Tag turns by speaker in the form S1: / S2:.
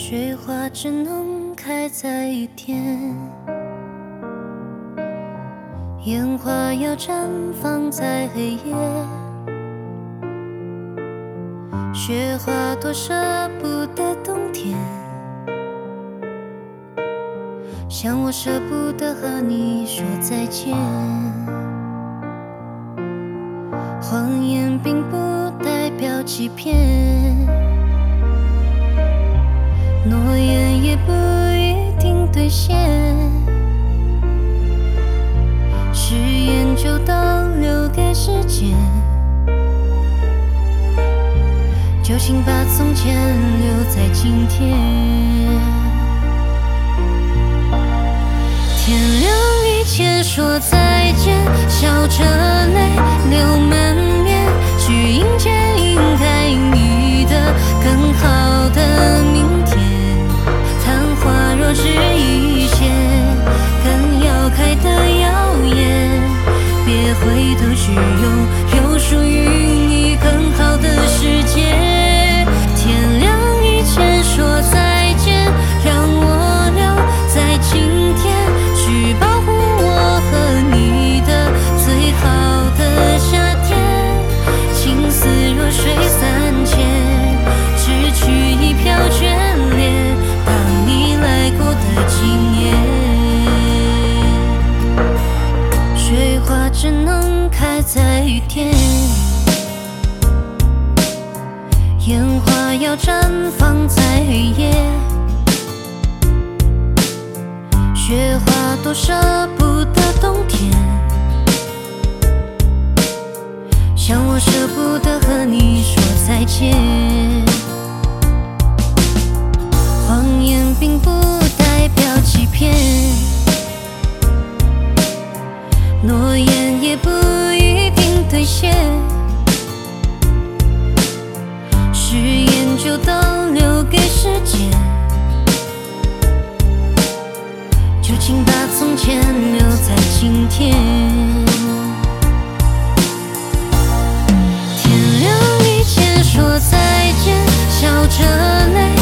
S1: 雪花只能开在雨天，烟花要绽放在黑夜。雪花多舍不得冬天，像我舍不得和你说再见。谎言并不代表欺骗，诺言也不一定兑现，誓言就当留给时间，就请把从前留在今天。天亮以前说再见，笑着泪流满面，去迎接应该你的更好的明天。昙花若只一现，更要开的耀眼，别回头去拥有属于你更好的世界。天亮以前说再见，让我留在今天，去保护我和你的最好的夏天。情丝若水三千，只取一瓢眷恋，当你来过的纪念。雪花只能开在雨天，烟花要绽放在黑夜。雪花多舍不得冬天，像我舍不得和你说再见。谎言并不代表欺骗，诺言也不一定兑现，誓言就当留给时间，就请把从前留在今天。天亮以前说再见，笑着泪